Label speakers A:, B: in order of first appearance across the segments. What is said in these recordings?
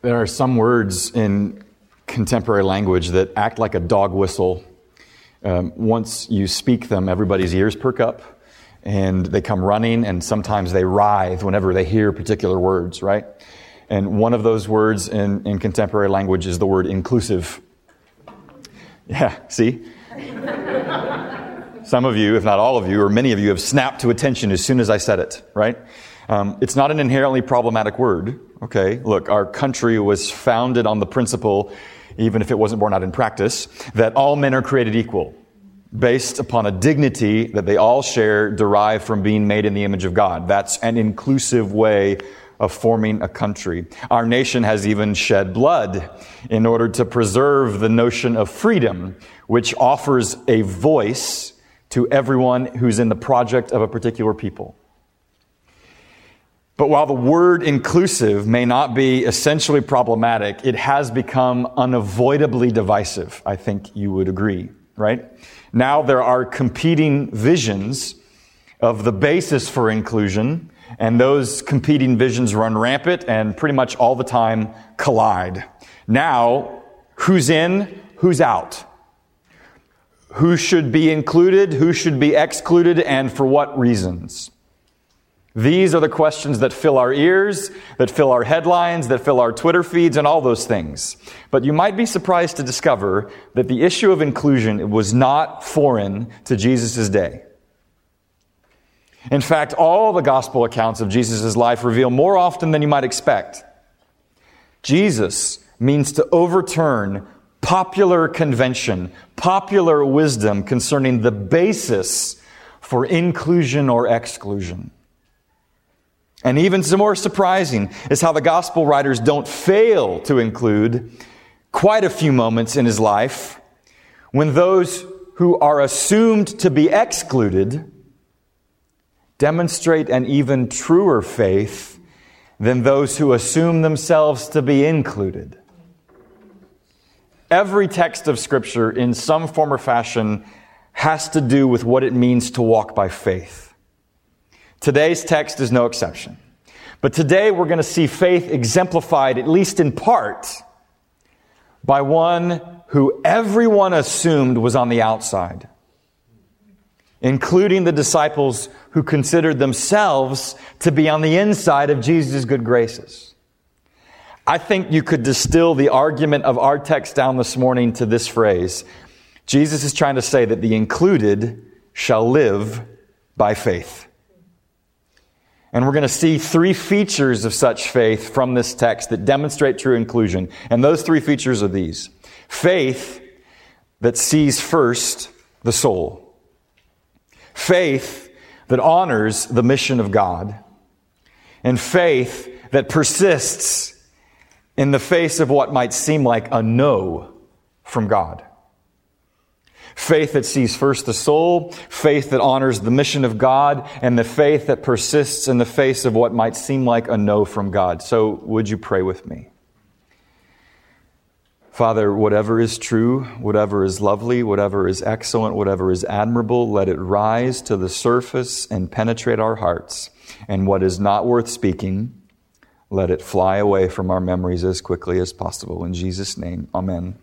A: There are some words in contemporary language that act like a dog whistle. Once you speak them, everybody's ears perk up and they come running, and sometimes they writhe whenever they hear particular words, right? And one of those words in contemporary language is the word inclusive. Yeah, see? Some of you, if not all of you, or many of you, have snapped to attention as soon as I said it, right? It's not an inherently problematic word, okay? Look, our country was founded on the principle, even if it wasn't borne out in practice, that all men are created equal, based upon a dignity that they all share derived from being made in the image of God. That's an inclusive way of forming a country. Our nation has even shed blood in order to preserve the notion of freedom, which offers a voice to everyone who's in the project of a particular people. But while the word inclusive may not be essentially problematic, it has become unavoidably divisive. I think you would agree, right? Now there are competing visions of the basis for inclusion, and those competing visions run rampant and pretty much all the time collide. Now, who's in, who's out? Who should be included, who should be excluded, and for what reasons? These are the questions that fill our ears, that fill our headlines, that fill our Twitter feeds, and all those things. But you might be surprised to discover that the issue of inclusion was not foreign to Jesus' day. In fact, all the gospel accounts of Jesus' life reveal more often than you might expect. Jesus means to overturn popular convention, popular wisdom concerning the basis for inclusion or exclusion. And even some more surprising is how the gospel writers don't fail to include quite a few moments in his life when those who are assumed to be excluded demonstrate an even truer faith than those who assume themselves to be included. Every text of Scripture, in some form or fashion, has to do with what it means to walk by faith. Today's text is no exception. But today we're going to see faith exemplified, at least in part, by one who everyone assumed was on the outside, including the disciples who considered themselves to be on the inside of Jesus' good graces. I think you could distill the argument of our text down this morning to this phrase. Jesus is trying to say that the included shall live by faith. And we're going to see three features of such faith from this text that demonstrate true inclusion. And those three features are these. Faith that sees first the soul. Faith that honors the mission of God. And faith that persists in the face of what might seem like a no from God. Faith that sees first the soul, faith that honors the mission of God, and the faith that persists in the face of what might seem like a no from God. So would you pray with me? Father, whatever is true, whatever is lovely, whatever is excellent, whatever is admirable, let it rise to the surface and penetrate our hearts. And what is not worth speaking, let it fly away from our memories as quickly as possible. In Jesus' name, amen.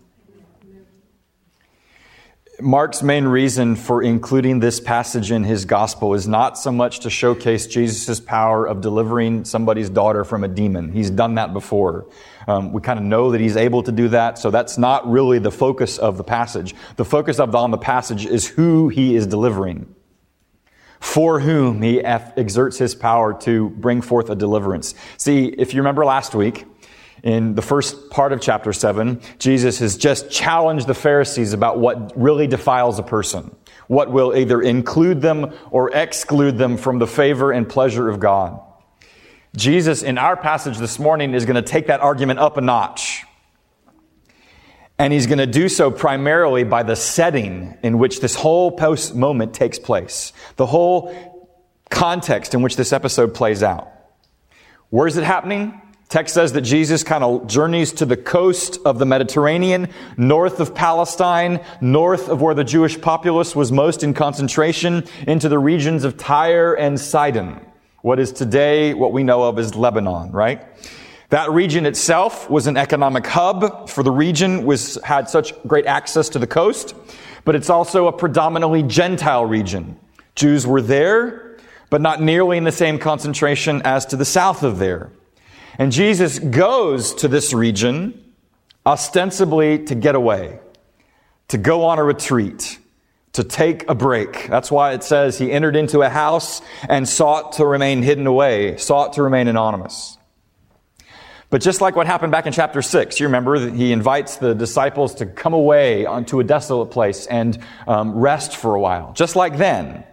A: Mark's main reason for including this passage in his gospel is not so much to showcase Jesus' power of delivering somebody's daughter from a demon. He's done that before. We kind of know that he's able to do that, so that's not really the focus of the passage. The focus on the passage is who he is delivering, for whom he exerts his power to bring forth a deliverance. See, if you remember last week, in the first part of chapter 7, Jesus has just challenged the Pharisees about what really defiles a person, what will either include them or exclude them from the favor and pleasure of God. Jesus, in our passage this morning, is going to take that argument up a notch. And he's going to do so primarily by the setting in which this whole post moment takes place, the whole context in which this episode plays out. Where is it happening? Text says that Jesus kind of journeys to the coast of the Mediterranean, north of Palestine, north of where the Jewish populace was most in concentration, into the regions of Tyre and Sidon, what is today what we know of as Lebanon, right? That region itself was an economic hub for the region, had such great access to the coast, but it's also a predominantly Gentile region. Jews were there, but not nearly in the same concentration as to the south of there. And Jesus goes to this region ostensibly to get away, to go on a retreat, to take a break. That's why it says he entered into a house and sought to remain hidden away, sought to remain anonymous. But just like what happened back in chapter 6, you remember that he invites the disciples to come away onto a desolate place and rest for a while. Just like then,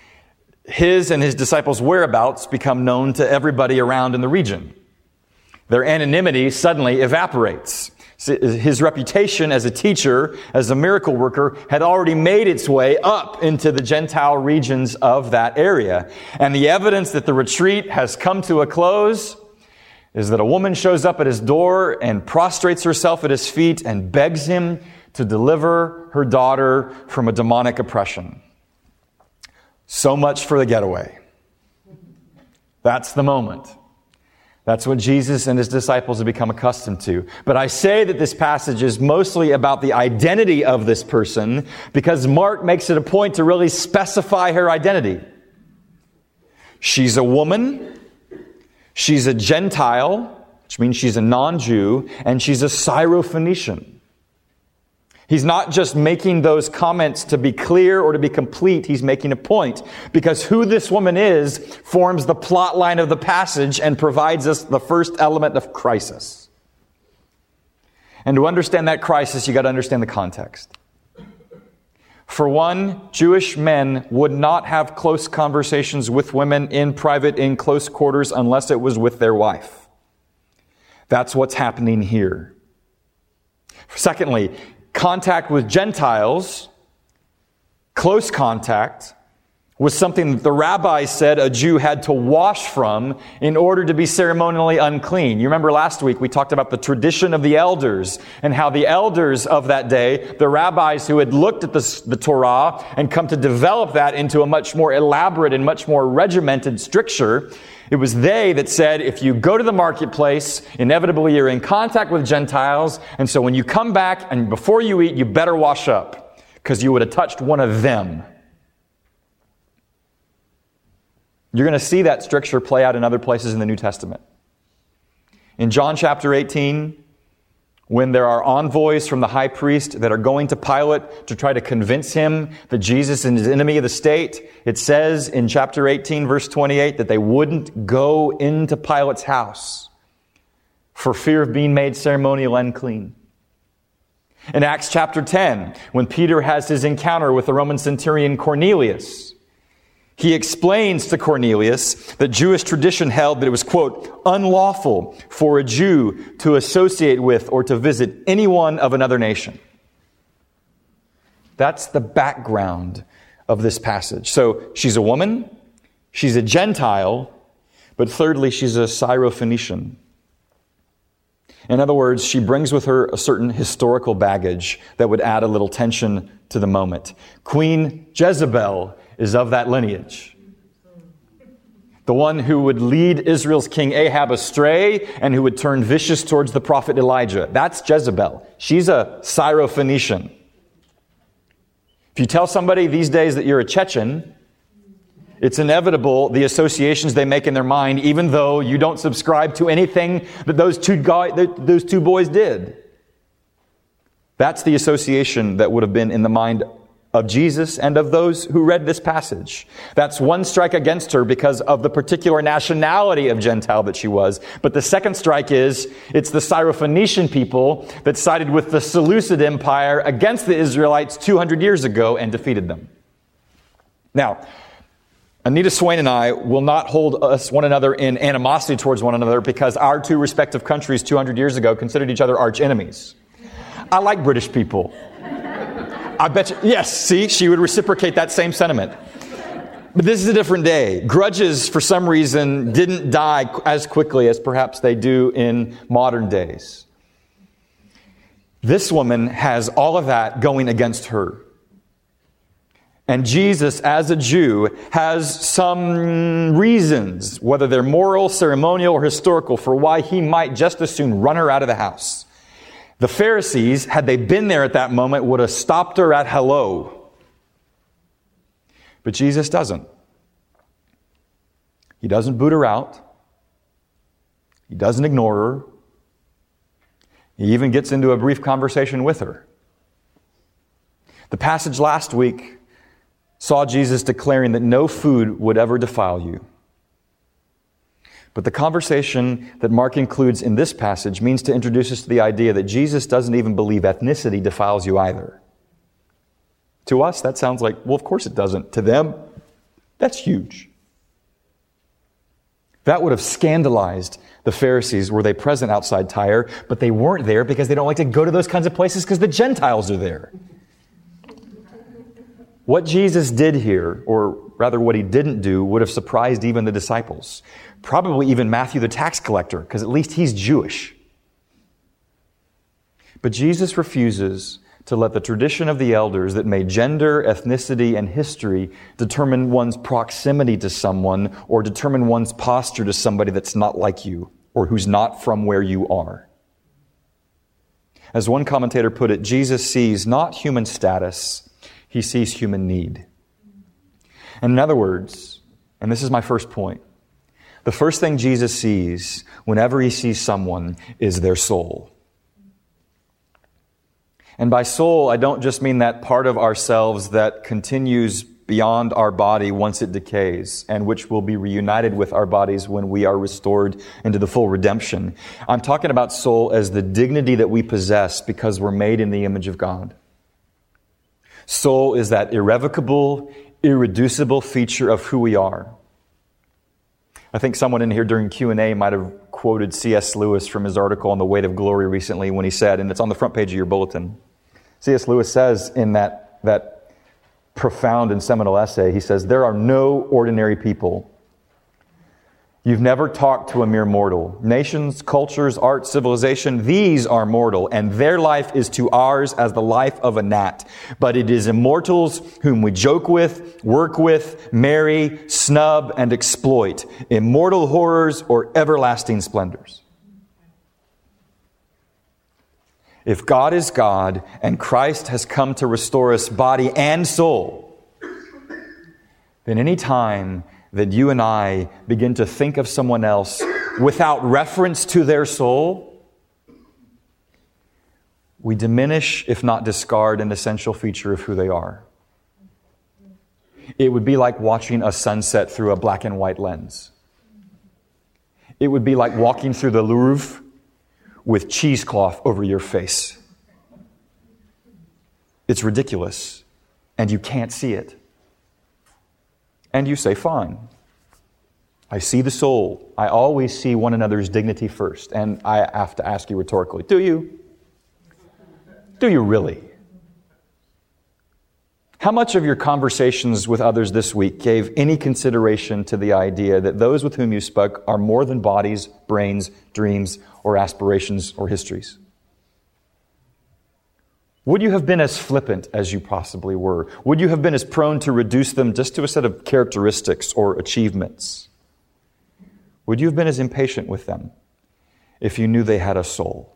A: his and his disciples' whereabouts become known to everybody around in the region. Their anonymity suddenly evaporates. His reputation as a teacher, as a miracle worker, had already made its way up into the Gentile regions of that area. And the evidence that the retreat has come to a close is that a woman shows up at his door and prostrates herself at his feet and begs him to deliver her daughter from a demonic oppression. So much for the getaway. That's the moment. That's what Jesus and his disciples have become accustomed to. But I say that this passage is mostly about the identity of this person because Mark makes it a point to really specify her identity. She's a woman. She's a Gentile, which means she's a non-Jew, and she's a Syrophoenician. He's not just making those comments to be clear or to be complete. He's making a point because who this woman is forms the plot line of the passage and provides us the first element of crisis. And to understand that crisis, you got to understand the context. For one, Jewish men would not have close conversations with women in private, in close quarters, unless it was with their wife. That's what's happening here. Secondly, contact with Gentiles, close contact, was something that the rabbis said a Jew had to wash from in order to be ceremonially unclean. You remember last week we talked about the tradition of the elders and how the elders of that day, the rabbis who had looked at the Torah and come to develop that into a much more elaborate and much more regimented stricture, it was they that said, if you go to the marketplace, inevitably you're in contact with Gentiles, and so when you come back and before you eat, you better wash up because you would have touched one of them. You're going to see that stricture play out in other places in the New Testament. In John chapter 18, when there are envoys from the high priest that are going to Pilate to try to convince him that Jesus is an enemy of the state, it says in chapter 18, verse 28, that they wouldn't go into Pilate's house for fear of being made ceremonial unclean. In Acts chapter 10, when Peter has his encounter with the Roman centurion Cornelius, he explains to Cornelius that Jewish tradition held that it was, quote, unlawful for a Jew to associate with or to visit anyone of another nation. That's the background of this passage. So she's a woman, she's a Gentile, but thirdly, she's a Syrophoenician. In other words, she brings with her a certain historical baggage that would add a little tension to the moment. Queen Jezebel is of that lineage. The one who would lead Israel's king Ahab astray and who would turn vicious towards the prophet Elijah. That's Jezebel. She's a Syrophoenician. If you tell somebody these days that you're a Chechen, it's inevitable the associations they make in their mind, even though you don't subscribe to anything that those two boys did. That's the association that would have been in the mind of Jesus and of those who read this passage. That's one strike against her because of the particular nationality of Gentile that she was. But the second strike is, it's the Syrophoenician people that sided with the Seleucid Empire against the Israelites 200 years ago and defeated them. Now, Anita Swain and I will not hold one another in animosity towards one another because our two respective countries 200 years ago considered each other arch enemies. I like British people. I bet you, yes, see, she would reciprocate that same sentiment. But this is a different day. Grudges, for some reason, didn't die as quickly as perhaps they do in modern days. This woman has all of that going against her. And Jesus, as a Jew, has some reasons, whether they're moral, ceremonial, or historical, for why he might just as soon run her out of the house. The Pharisees, had they been there at that moment, would have stopped her at hello. But Jesus doesn't. He doesn't boot her out. He doesn't ignore her. He even gets into a brief conversation with her. The passage last week saw Jesus declaring that no food would ever defile you. But the conversation that Mark includes in this passage means to introduce us to the idea that Jesus doesn't even believe ethnicity defiles you either. To us, that sounds like, well, of course it doesn't. To them, that's huge. That would have scandalized the Pharisees were they present outside Tyre, but they weren't there because they don't like to go to those kinds of places because the Gentiles are there. What Jesus did here, or rather what he didn't do, would have surprised even the disciples. Probably even Matthew the tax collector, because at least he's Jewish. But Jesus refuses to let the tradition of the elders that made gender, ethnicity, and history determine one's proximity to someone or determine one's posture to somebody that's not like you or who's not from where you are. As one commentator put it, Jesus sees not human status, he sees human need. And in other words, and this is my first point, the first thing Jesus sees whenever he sees someone is their soul. And by soul, I don't just mean that part of ourselves that continues beyond our body once it decays, and which will be reunited with our bodies when we are restored into the full redemption. I'm talking about soul as the dignity that we possess because we're made in the image of God. Soul is that irrevocable, irreducible feature of who we are. I think someone in here during Q&A might have quoted C.S. Lewis from his article on the weight of glory recently when he said, and it's on the front page of your bulletin, C.S. Lewis says in that profound and seminal essay, he says, "There are no ordinary people. You've never talked to a mere mortal. Nations, cultures, art, civilization, these are mortal, and their life is to ours as the life of a gnat. But it is immortals whom we joke with, work with, marry, snub, and exploit. Immortal horrors or everlasting splendors." If God is God and Christ has come to restore us body and soul, then any time that you and I begin to think of someone else without reference to their soul, we diminish, if not discard, an essential feature of who they are. It would be like watching a sunset through a black and white lens. It would be like walking through the Louvre with cheesecloth over your face. It's ridiculous, and you can't see it. And you say, fine, I see the soul. I always see one another's dignity first. And I have to ask you rhetorically, do you? Do you really? How much of your conversations with others this week gave any consideration to the idea that those with whom you spoke are more than bodies, brains, dreams, or aspirations or histories? Would you have been as flippant as you possibly were? Would you have been as prone to reduce them just to a set of characteristics or achievements? Would you have been as impatient with them if you knew they had a soul?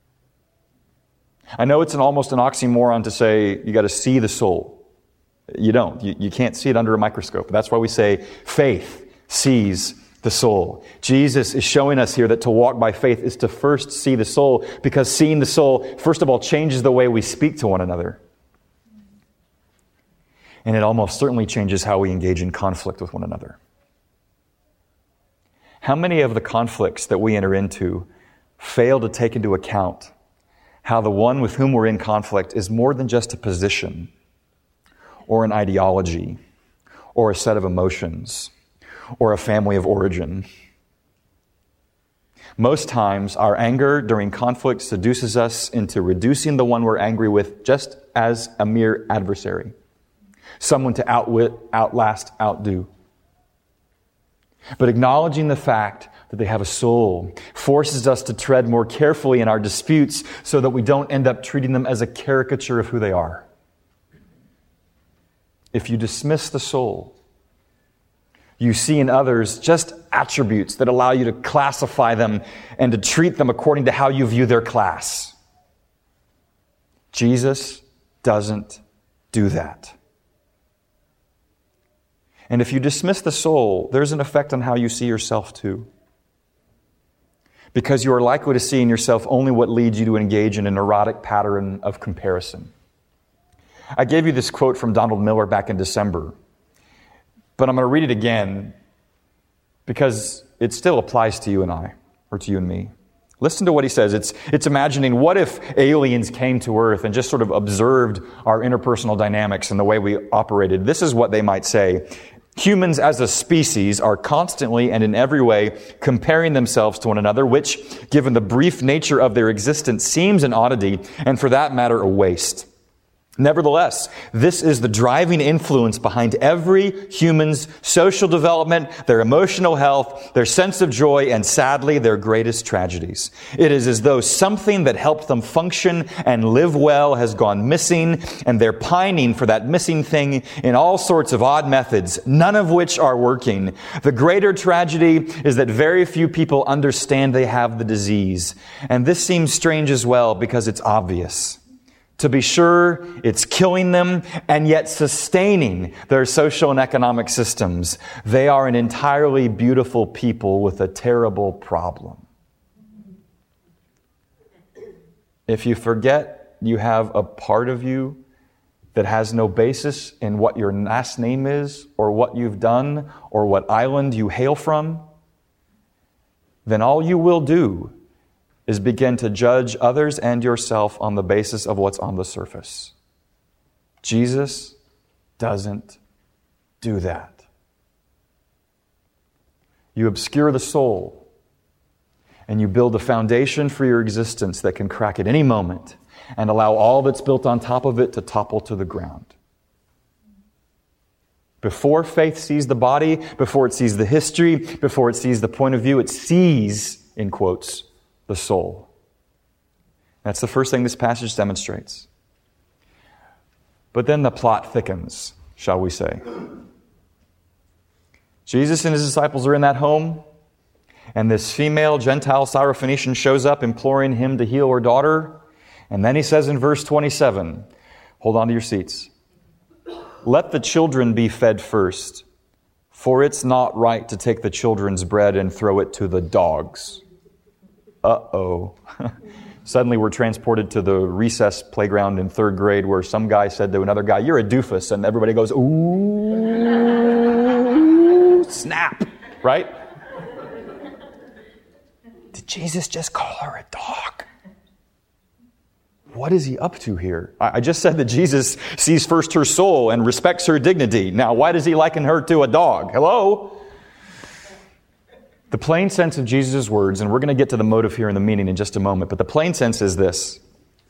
A: I know it's almost an oxymoron to say you got to see the soul. You don't. You can't see it under a microscope. That's why we say faith sees the soul. Jesus is showing us here that to walk by faith is to first see the soul, because seeing the soul, first of all, changes the way we speak to one another. And it almost certainly changes how we engage in conflict with one another. How many of the conflicts that we enter into fail to take into account how the one with whom we're in conflict is more than just a position or an ideology or a set of emotions or a family of origin? Most times, our anger during conflict seduces us into reducing the one we're angry with just as a mere adversary, someone to outwit, outlast, outdo. But acknowledging the fact that they have a soul forces us to tread more carefully in our disputes so that we don't end up treating them as a caricature of who they are. if you dismiss the soul, you see in others just attributes that allow you to classify them and to treat them according to how you view their class. Jesus doesn't do that. And if you dismiss the soul, there's an effect on how you see yourself too. Because you are likely to see in yourself only what leads you to engage in a neurotic pattern of comparison. I gave you this quote from Donald Miller back in December, but I'm going to read it again because it still applies to you and I, or to you and me. Listen to what he says. It's imagining, what if aliens came to Earth and just sort of observed our interpersonal dynamics and the way we operated? This is what they might say. Humans as a species are constantly and in every way comparing themselves to one another, which, given the brief nature of their existence, seems an oddity and, for that matter, a waste. Nevertheless, this is the driving influence behind every human's social development, their emotional health, their sense of joy, and sadly, their greatest tragedies. It is as though something that helped them function and live well has gone missing, and they're pining for that missing thing in all sorts of odd methods, none of which are working. The greater tragedy is that very few people understand they have the disease. And this seems strange as well because it's obvious. To be sure, it's killing them and yet sustaining their social and economic systems. They are an entirely beautiful people with a terrible problem. If you forget you have a part of you that has no basis in what your last name is, or what you've done, or what island you hail from, then all you will do is begin to judge others and yourself on the basis of what's on the surface. Jesus doesn't do that. You obscure the soul, and you build a foundation for your existence that can crack at any moment and allow all that's built on top of it to topple to the ground. Before faith sees the body, before it sees the history, before it sees the point of view, it sees, in quotes, the soul. That's the first thing this passage demonstrates. But then the plot thickens, shall we say. Jesus and his disciples are in that home, and this female Gentile Syrophoenician shows up imploring him to heal her daughter. And then he says in verse 27, hold on to your seats, "Let the children be fed first, for it's not right to take the children's bread and throw it to the dogs." Uh-oh. Suddenly we're transported to the recess playground in 3rd grade where some guy said to another guy, "You're a doofus," and everybody goes, "Ooh, snap," right? Did Jesus just call her a dog? What is he up to here? I just said that Jesus sees first her soul and respects her dignity. Now, why does he liken her to a dog? Hello? The plain sense of Jesus' words, and we're going to get to the motive here and the meaning in just a moment, but the plain sense is this.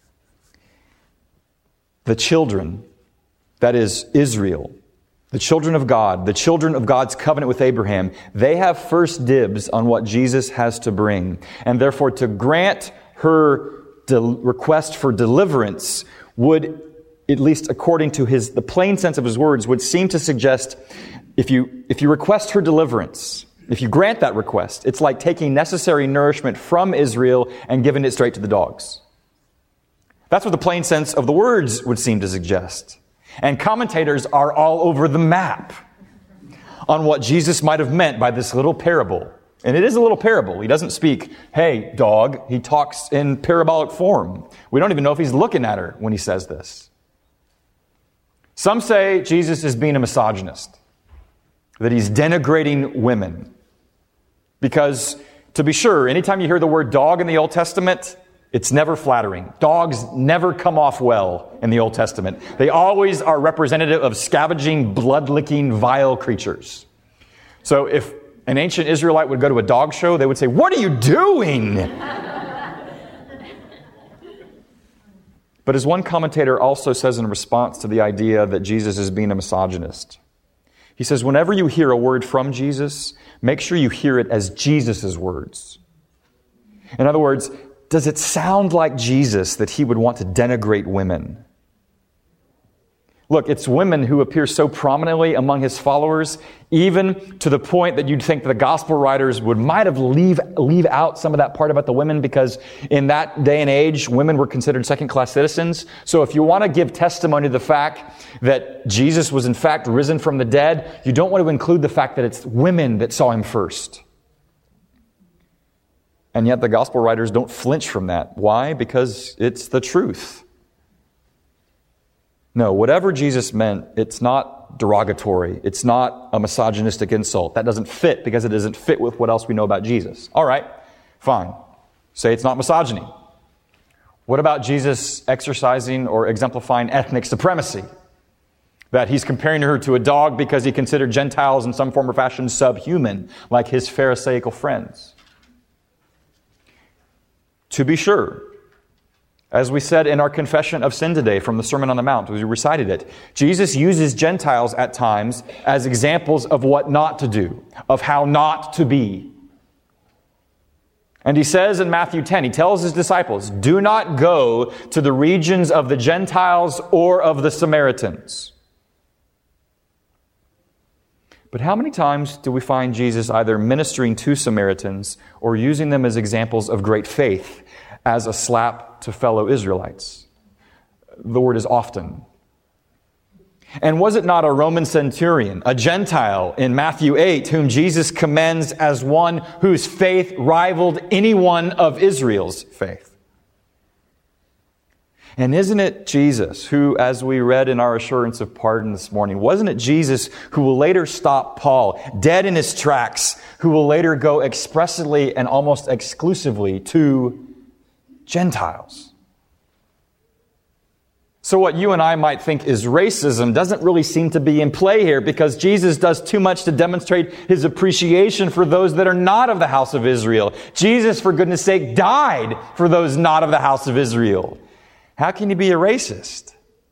A: The children, that is Israel, the children of God, the children of God's covenant with Abraham, they have first dibs on what Jesus has to bring. And therefore, to grant her request for deliverance would, at least according to the plain sense of his words, would seem to suggest if you request her deliverance, if you grant that request, it's like taking necessary nourishment from Israel and giving it straight to the dogs. That's what the plain sense of the words would seem to suggest. And commentators are all over the map on what Jesus might have meant by this little parable. And it is a little parable. He doesn't speak, "Hey, dog." He talks in parabolic form. We don't even know if he's looking at her when he says this. Some say Jesus is being a misogynist, that he's denigrating women. Because, to be sure, anytime you hear the word dog in the Old Testament, it's never flattering. Dogs never come off well in the Old Testament. They always are representative of scavenging, blood-licking, vile creatures. So if an ancient Israelite would go to a dog show, they would say, "What are you doing?" But as one commentator also says in response to the idea that Jesus is being a misogynist, he says, whenever you hear a word from Jesus, make sure you hear it as Jesus' words. In other words, does it sound like Jesus that he would want to denigrate women? Look, it's women who appear so prominently among his followers, even to the point that you'd think the gospel writers might have leave out some of that part about the women, because in that day and age, women were considered second-class citizens. So if you want to give testimony to the fact that Jesus was in fact risen from the dead, you don't want to include the fact that it's women that saw him first. And yet the gospel writers don't flinch from that. Why? Because it's the truth. No, whatever Jesus meant, it's not derogatory. It's not a misogynistic insult. That doesn't fit because it doesn't fit with what else we know about Jesus. All right, fine. Say it's not misogyny. What about Jesus exercising or exemplifying ethnic supremacy? That he's comparing her to a dog because he considered Gentiles in some form or fashion subhuman, like his Pharisaical friends. To be sure, as we said in our confession of sin today from the Sermon on the Mount, as we recited it, Jesus uses Gentiles at times as examples of what not to do, of how not to be. And he says in Matthew 10, he tells his disciples, do not go to the regions of the Gentiles or of the Samaritans. But how many times do we find Jesus either ministering to Samaritans or using them as examples of great faith as a slap to fellow Israelites? The word is often. And was it not a Roman centurion, a Gentile in Matthew 8, whom Jesus commends as one whose faith rivaled any one of Israel's faith? And isn't it Jesus who, as we read in our assurance of pardon this morning, wasn't it Jesus who will later stop Paul dead in his tracks, who will later go expressly and almost exclusively to Gentiles? So what you and I might think is racism doesn't really seem to be in play here, because Jesus does too much to demonstrate his appreciation for those that are not of the house of Israel. Jesus, for goodness sake, died for those not of the house of Israel. How can he be a racist?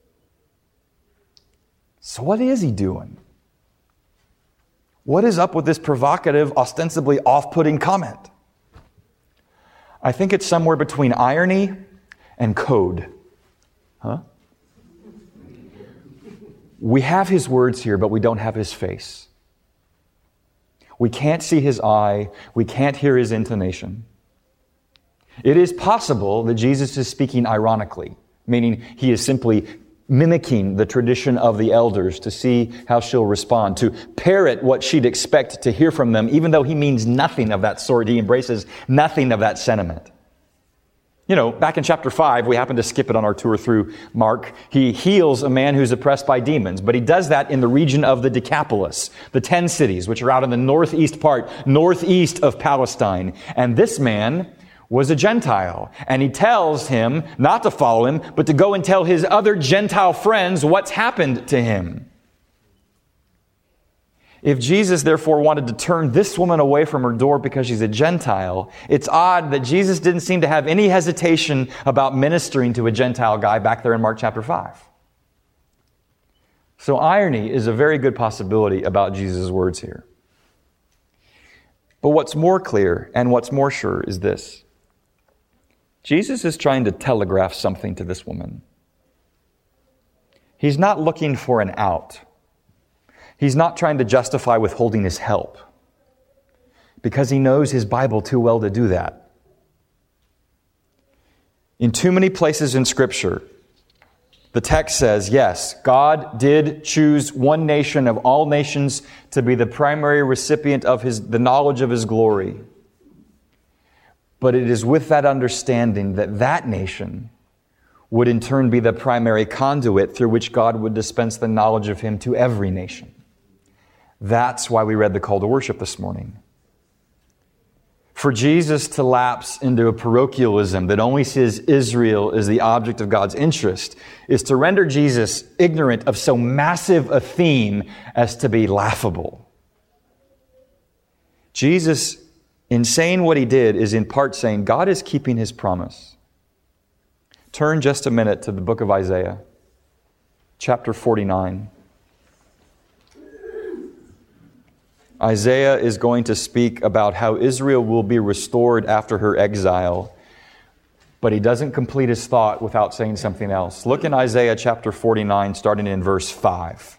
A: So what is he doing? What is up with this provocative, ostensibly off-putting comment? I think it's somewhere between irony and code. Huh? We have his words here, but we don't have his face. We can't see his eye. We can't hear his intonation. It is possible that Jesus is speaking ironically, meaning he is simply mimicking the tradition of the elders to see how she'll respond, to parrot what she'd expect to hear from them, even though he means nothing of that sort. He embraces nothing of that sentiment. You know, back in chapter 5, we happen to skip it on our tour through Mark. He heals a man who's oppressed by demons, but he does that in the region of the Decapolis, the 10 cities, which are out in the northeast of Palestine. And this man was a Gentile, and he tells him not to follow him, but to go and tell his other Gentile friends what's happened to him. If Jesus therefore wanted to turn this woman away from her door because she's a Gentile, it's odd that Jesus didn't seem to have any hesitation about ministering to a Gentile guy back there in Mark chapter 5. So irony is a very good possibility about Jesus' words here. But what's more clear and what's more sure is this. Jesus is trying to telegraph something to this woman. He's not looking for an out. He's not trying to justify withholding his help, because he knows his Bible too well to do that. In too many places in Scripture, the text says, yes, God did choose one nation of all nations to be the primary recipient of the knowledge of his glory. But it is with that understanding that that nation would in turn be the primary conduit through which God would dispense the knowledge of him to every nation. That's why we read the call to worship this morning. For Jesus to lapse into a parochialism that only sees Israel as the object of God's interest is to render Jesus ignorant of so massive a theme as to be laughable. Jesus, in saying what he did, is in part saying God is keeping his promise. Turn just a minute to the book of Isaiah, chapter 49. Isaiah is going to speak about how Israel will be restored after her exile. But he doesn't complete his thought without saying something else. Look in Isaiah chapter 49, starting in verse 5.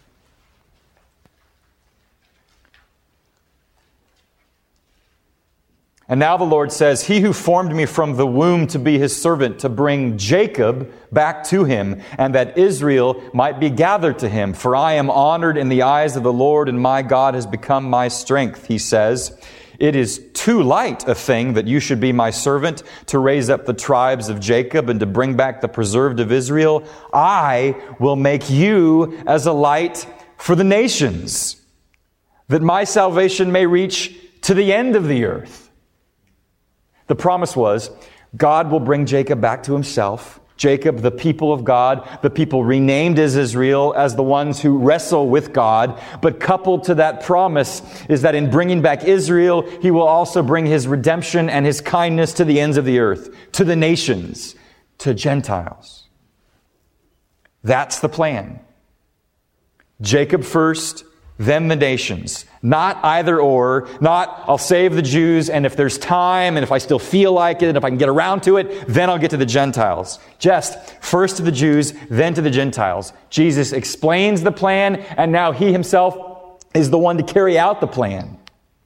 A: And now the Lord says, He who formed me from the womb to be His servant, to bring Jacob back to Him, and that Israel might be gathered to Him. For I am honored in the eyes of the Lord, and my God has become my strength, He says. It is too light a thing that you should be my servant, to raise up the tribes of Jacob and to bring back the preserved of Israel. I will make you as a light for the nations, that my salvation may reach to the end of the earth. The promise was, God will bring Jacob back to Himself. Jacob, the people of God, the people renamed as Israel, as the ones who wrestle with God. But coupled to that promise is that in bringing back Israel, He will also bring His redemption and His kindness to the ends of the earth, to the nations, to Gentiles. That's the plan. Jacob first, then the nations. Not either or. Not, I'll save the Jews, and if there's time, and if I still feel like it, and if I can get around to it, then I'll get to the Gentiles. Just first to the Jews, then to the Gentiles. Jesus explains the plan, and now He Himself is the one to carry out the plan.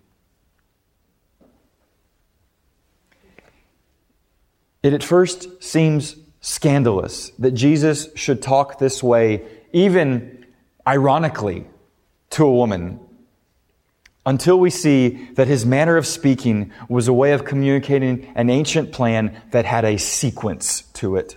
A: It at first seems scandalous that Jesus should talk this way, even ironically, to a woman, until we see that His manner of speaking was a way of communicating an ancient plan that had a sequence to it.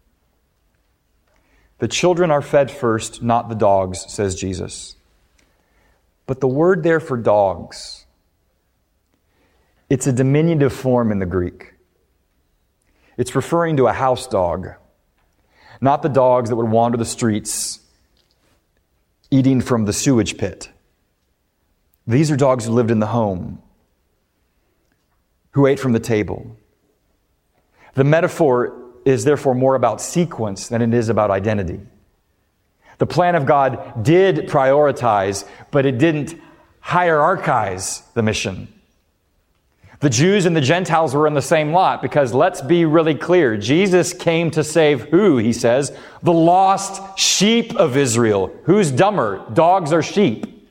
A: The children are fed first, not the dogs, says Jesus. But the word there for dogs, it's a diminutive form in the Greek. It's referring to a house dog, not the dogs that would wander the streets eating from the sewage pit. These are dogs who lived in the home, who ate from the table. The metaphor is therefore more about sequence than it is about identity. The plan of God did prioritize, but it didn't hierarchize the mission. The Jews and the Gentiles were in the same lot because let's be really clear. Jesus came to save who, He says? The lost sheep of Israel. Who's dumber, dogs or sheep?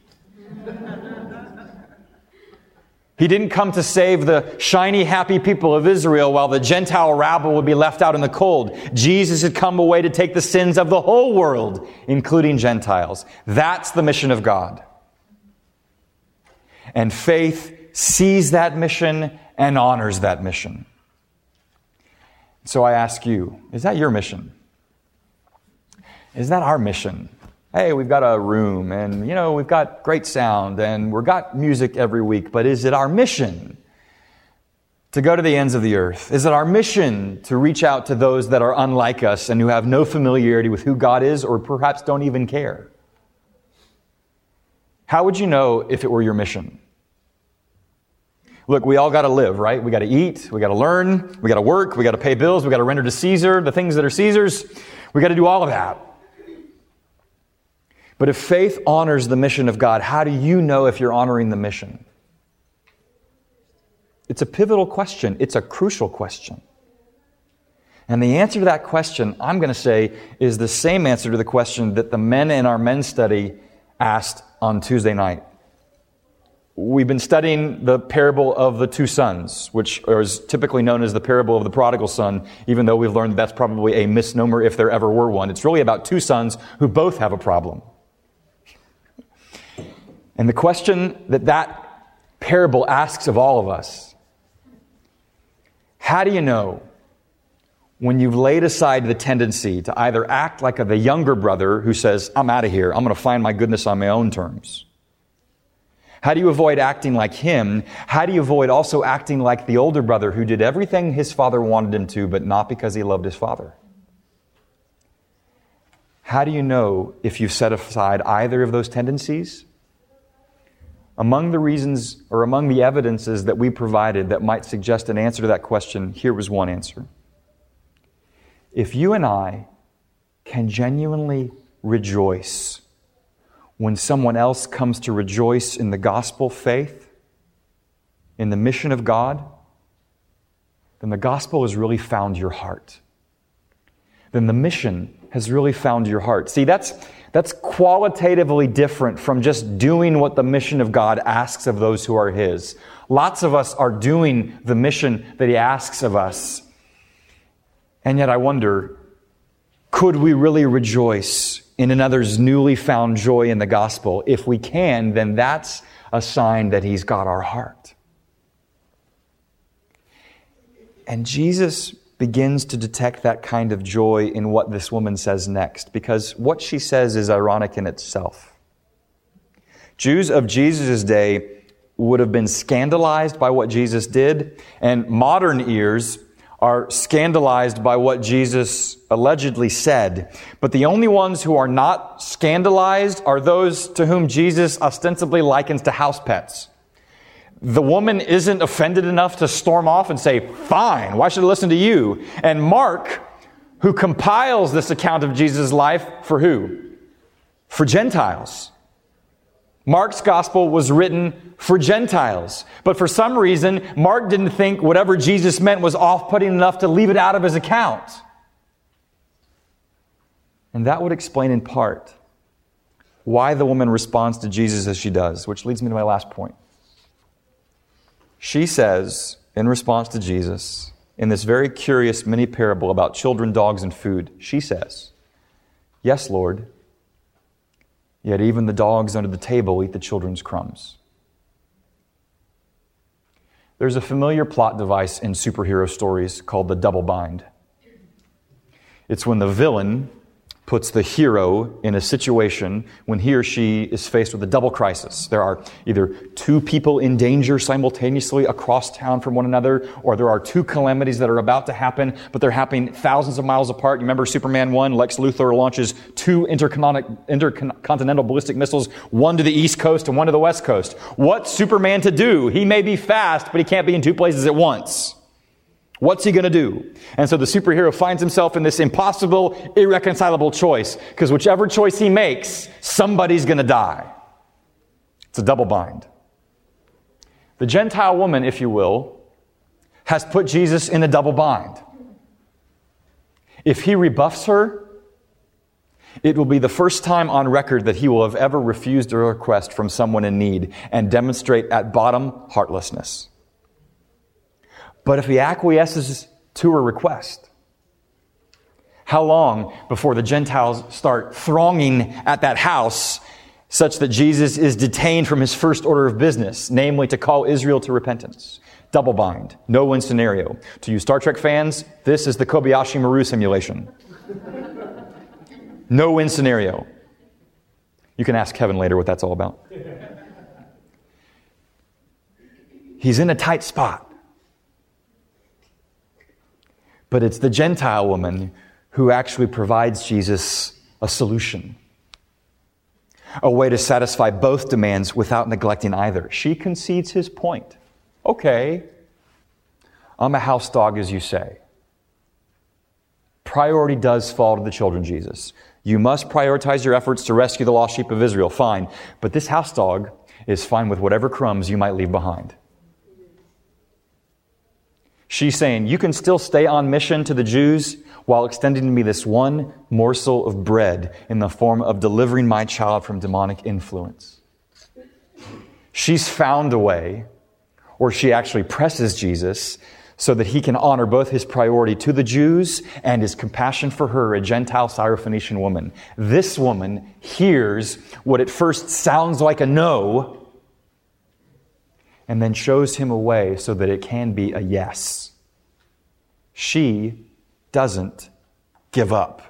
A: He didn't come to save the shiny, happy people of Israel while the Gentile rabble would be left out in the cold. Jesus had come away to take the sins of the whole world, including Gentiles. That's the mission of God. And faith sees that mission and honors that mission. So I ask you, is that your mission? Is that our mission? Hey, we've got a room and, we've got great sound and we've got music every week, but is it our mission to go to the ends of the earth? Is it our mission to reach out to those that are unlike us and who have no familiarity with who God is or perhaps don't even care? How would you know if it were your mission? Look, we all got to live, right? We got to eat, we got to learn, we got to work, we got to pay bills, we got to render to Caesar the things that are Caesar's. We got to do all of that. But if faith honors the mission of God, how do you know if you're honoring the mission? It's a pivotal question. It's a crucial question. And the answer to that question, I'm going to say, is the same answer to the question that the men in our men's study asked on Tuesday night. We've been studying the parable of the two sons, which is typically known as the parable of the prodigal son, even though we've learned that's probably a misnomer if there ever were one. It's really about two sons who both have a problem. And the question that parable asks of all of us, how do you know when you've laid aside the tendency to either act like the younger brother who says, I'm out of here, I'm going to find my goodness on my own terms? How do you avoid acting like him? How do you avoid also acting like the older brother who did everything his father wanted him to, but not because he loved his father? How do you know if you've set aside either of those tendencies? Among the reasons or among the evidences that we provided that might suggest an answer to that question, here was one answer. If you and I can genuinely rejoice when someone else comes to rejoice in the gospel faith, in the mission of God, then the gospel has really found your heart. Then the mission has really found your heart. See, that's qualitatively different from just doing what the mission of God asks of those who are His. Lots of us are doing the mission that He asks of us. And yet I wonder, could we really rejoice in another's newly found joy in the gospel? If we can, then that's a sign that He's got our heart. And Jesus begins to detect that kind of joy in what this woman says next, because what she says is ironic in itself. Jews of Jesus' day would have been scandalized by what Jesus did, and modern ears are scandalized by what Jesus allegedly said. But the only ones who are not scandalized are those to whom Jesus ostensibly likens to house pets. The woman isn't offended enough to storm off and say, "Fine, why should I listen to you?" And Mark, who compiles this account of Jesus' life, for who? For Gentiles. Mark's gospel was written for Gentiles. But for some reason, Mark didn't think whatever Jesus meant was off-putting enough to leave it out of his account. And that would explain in part why the woman responds to Jesus as she does, which leads me to my last point. She says, in response to Jesus, in this very curious mini parable about children, dogs, and food, she says, "Yes, Lord, yet even the dogs under the table eat the children's crumbs." There's a familiar plot device in superhero stories called the double bind. It's when the villain puts the hero in a situation when he or she is faced with a double crisis. There are either two people in danger simultaneously across town from one another, or there are two calamities that are about to happen, but they're happening thousands of miles apart. You remember Superman 1, Lex Luthor launches two intercontinental ballistic missiles, one to the East Coast and one to the West Coast. What's Superman to do? He may be fast, but he can't be in two places at once. What's he going to do? And so the superhero finds himself in this impossible, irreconcilable choice, because whichever choice he makes, somebody's going to die. It's a double bind. The Gentile woman, if you will, has put Jesus in a double bind. If he rebuffs her, it will be the first time on record that he will have ever refused a request from someone in need and demonstrate at bottom heartlessness. But if he acquiesces to her request, how long before the Gentiles start thronging at that house such that Jesus is detained from his first order of business, namely to call Israel to repentance? Double bind, no-win scenario. To you Star Trek fans, this is the Kobayashi Maru simulation. No-win scenario. You can ask Kevin later what that's all about. He's in a tight spot. But it's the Gentile woman who actually provides Jesus a solution, a way to satisfy both demands without neglecting either. She concedes his point. Okay, I'm a house dog, as you say. Priority does fall to the children, Jesus. You must prioritize your efforts to rescue the lost sheep of Israel, fine. But this house dog is fine with whatever crumbs you might leave behind. She's saying, you can still stay on mission to the Jews while extending to me this one morsel of bread in the form of delivering my child from demonic influence. She's found a way, or she actually presses Jesus so that he can honor both his priority to the Jews and his compassion for her, a Gentile Syrophoenician woman. This woman hears what at first sounds like a no, and then shows him a way so that it can be a yes. She doesn't give up.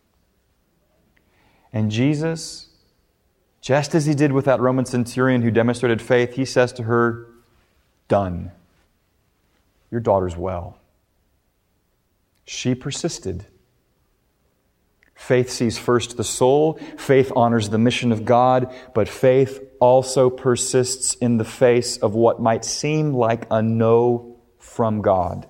A: And Jesus, just as he did with that Roman centurion who demonstrated faith, he says to her, "Done. Your daughter's well." She persisted. Faith sees first the soul. Faith honors the mission of God, but faith also persists in the face of what might seem like a no from God.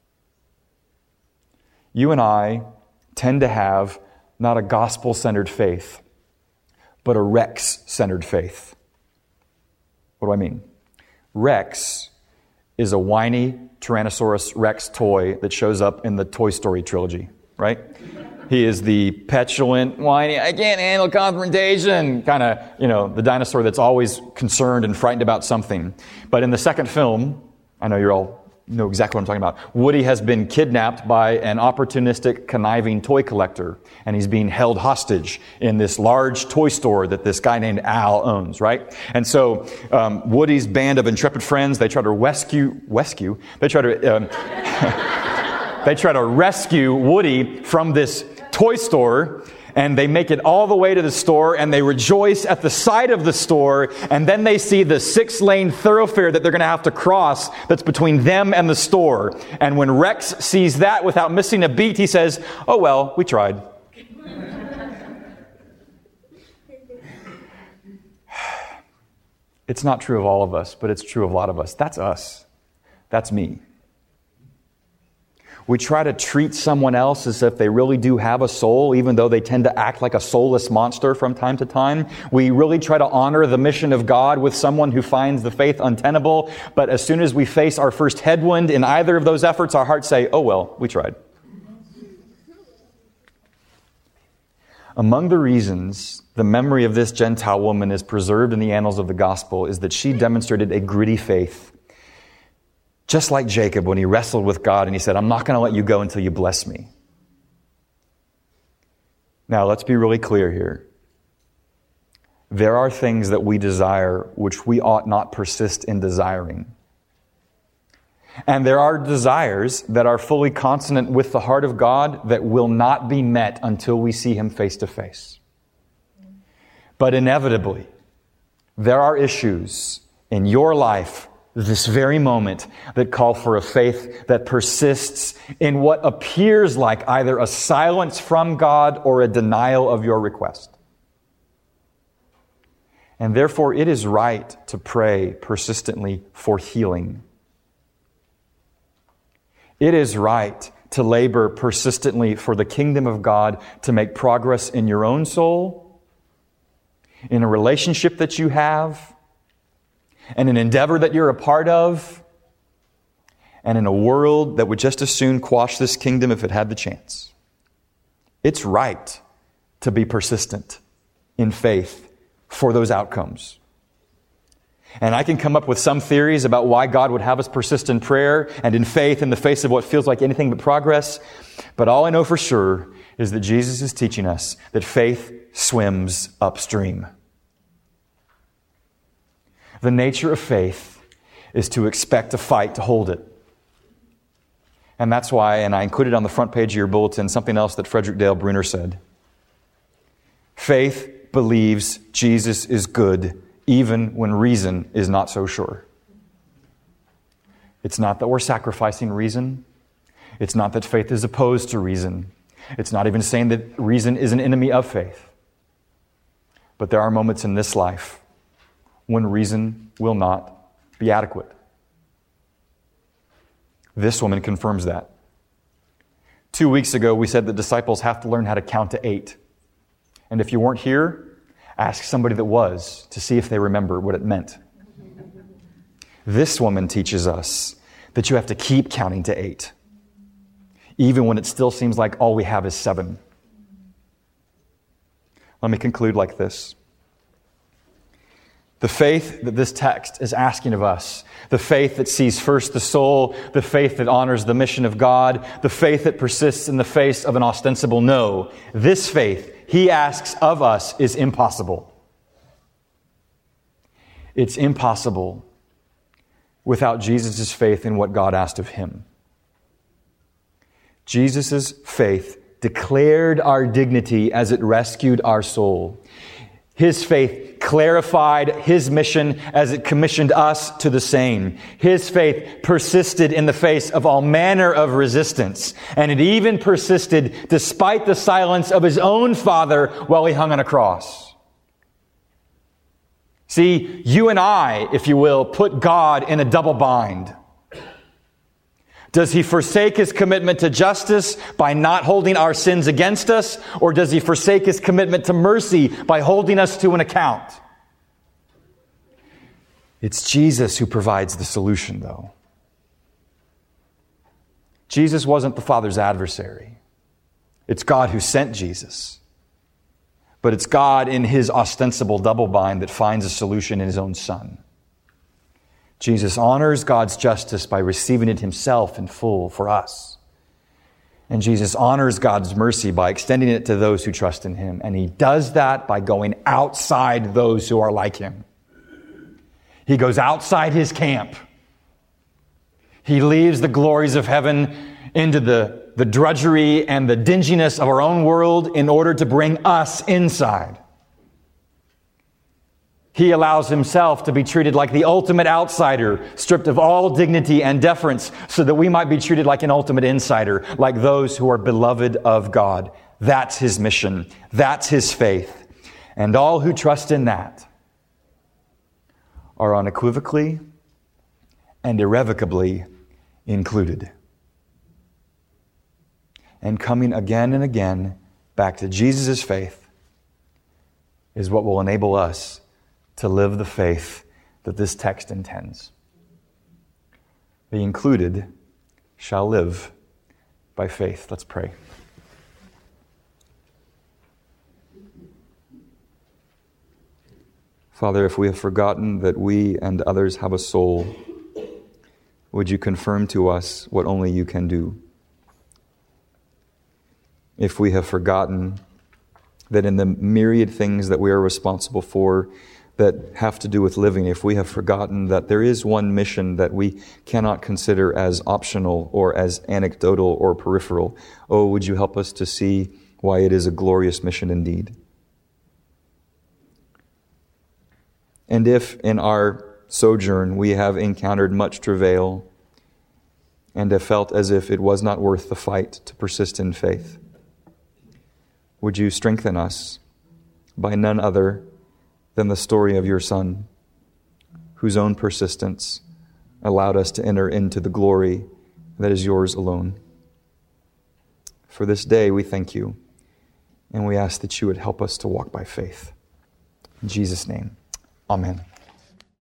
A: You and I tend to have not a gospel-centered faith, but a Rex-centered faith. What do I mean? Rex is a whiny Tyrannosaurus Rex toy that shows up in the Toy Story trilogy, right? He is the petulant, whiny, I can't handle confrontation, kind of, the dinosaur that's always concerned and frightened about something. But in the second film, I know you all know exactly what I'm talking about. Woody has been kidnapped by an opportunistic, conniving toy collector, and he's being held hostage in this large toy store that this guy named Al owns, right? And so Woody's band of intrepid friends, they try to they try to rescue Woody from this toy store, and they make it all the way to the store, and they rejoice at the sight of the store, and then they see the 6-lane thoroughfare that they're going to have to cross that's between them and the store. And when Rex sees that without missing a beat, he says, "Oh well, we tried." It's not true of all of us, but it's true of a lot of us. That's us. That's me. We try to treat someone else as if they really do have a soul, even though they tend to act like a soulless monster from time to time. We really try to honor the mission of God with someone who finds the faith untenable. But as soon as we face our first headwind in either of those efforts, our hearts say, "Oh well, we tried." Among the reasons the memory of this Gentile woman is preserved in the annals of the gospel is that she demonstrated a gritty faith. Just like Jacob when he wrestled with God and he said, "I'm not going to let you go until you bless me." Now, let's be really clear here. There are things that we desire which we ought not persist in desiring. And there are desires that are fully consonant with the heart of God that will not be met until we see Him face to face. But inevitably, there are issues in your life this very moment that call for a faith that persists in what appears like either a silence from God or a denial of your request. And therefore, it is right to pray persistently for healing. It is right to labor persistently for the kingdom of God to make progress in your own soul, in a relationship that you have, and an endeavor that you're a part of, and in a world that would just as soon quash this kingdom if it had the chance. It's right to be persistent in faith for those outcomes. And I can come up with some theories about why God would have us persist in prayer and in faith in the face of what feels like anything but progress. But all I know for sure is that Jesus is teaching us that faith swims upstream. The nature of faith is to expect a fight to hold it. And that's why, and I included on the front page of your bulletin, something else that Frederick Dale Bruner said. Faith believes Jesus is good, even when reason is not so sure. It's not that we're sacrificing reason. It's not that faith is opposed to reason. It's not even saying that reason is an enemy of faith. But there are moments in this life when reason will not be adequate. This woman confirms that. 2 weeks ago, we said that disciples have to learn how to count to 8. And if you weren't here, ask somebody that was to see if they remember what it meant. This woman teaches us that you have to keep counting to 8, even when it still seems like all we have is 7. Let me conclude like this. The faith that this text is asking of us, the faith that sees first the soul, the faith that honors the mission of God, the faith that persists in the face of an ostensible no, this faith He asks of us is impossible. It's impossible without Jesus' faith in what God asked of Him. Jesus' faith declared our dignity as it rescued our soul. His faith clarified His mission as it commissioned us to the same. His faith persisted in the face of all manner of resistance. And it even persisted despite the silence of His own Father while He hung on a cross. See, you and I, if you will, put God in a double bind. Does He forsake His commitment to justice by not holding our sins against us? Or does He forsake His commitment to mercy by holding us to an account? It's Jesus who provides the solution, though. Jesus wasn't the Father's adversary. It's God who sent Jesus. But it's God in his ostensible double bind that finds a solution in his own Son. Jesus honors God's justice by receiving it himself in full for us. And Jesus honors God's mercy by extending it to those who trust in him. And he does that by going outside those who are like him. He goes outside his camp. He leaves the glories of heaven into the drudgery and the dinginess of our own world in order to bring us inside. He allows himself to be treated like the ultimate outsider, stripped of all dignity and deference, so that we might be treated like an ultimate insider, like those who are beloved of God. That's his mission. That's his faith. And all who trust in that are unequivocally and irrevocably included. And coming again and again back to Jesus' faith is what will enable us to live the faith that this text intends. The included shall live by faith. Let's pray. Father, if we have forgotten that we and others have a soul, would you confirm to us what only you can do? If we have forgotten that in the myriad things that we are responsible for that have to do with living, if we have forgotten that there is one mission that we cannot consider as optional or as anecdotal or peripheral, oh, would you help us to see why it is a glorious mission indeed? And if in our sojourn we have encountered much travail and have felt as if it was not worth the fight to persist in faith, would you strengthen us by none other than the story of your Son, whose own persistence allowed us to enter into the glory that is yours alone. For this day we thank you, and we ask that you would help us to walk by faith. In Jesus' name, amen.